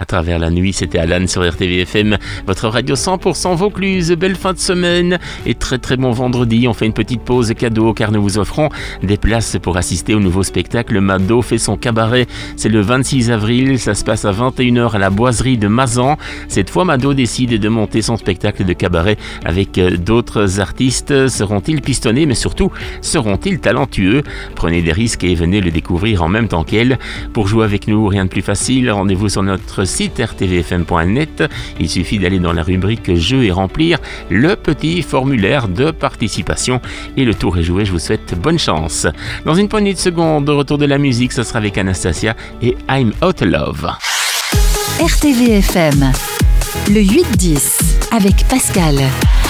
À travers la nuit, c'était Alan sur RTVFM, votre radio 100% Vaucluse. Belle fin de semaine et très très bon vendredi. On fait une petite pause cadeau car nous vous offrons des places pour assister au nouveau spectacle Mado fait son cabaret. C'est le 26 avril, ça se passe à 21h à la boiserie de Mazan. Cette fois, Mado décide de monter son spectacle de cabaret avec d'autres artistes. Seront-ils pistonnés, mais surtout, seront-ils talentueux? Prenez des risques et venez le découvrir en même temps qu'elle. Pour jouer avec nous, rien de plus facile, rendez-vous sur notre site rtvfm.net. Il suffit d'aller dans la rubrique Jeux et remplir le petit formulaire de participation. Et le tour est joué, je vous souhaite bonne chance. Dans une poignée de secondes, retour de la musique, ce sera avec Anastasia et I'm Out of Love. RTVFM, le 8-10 avec Pascal.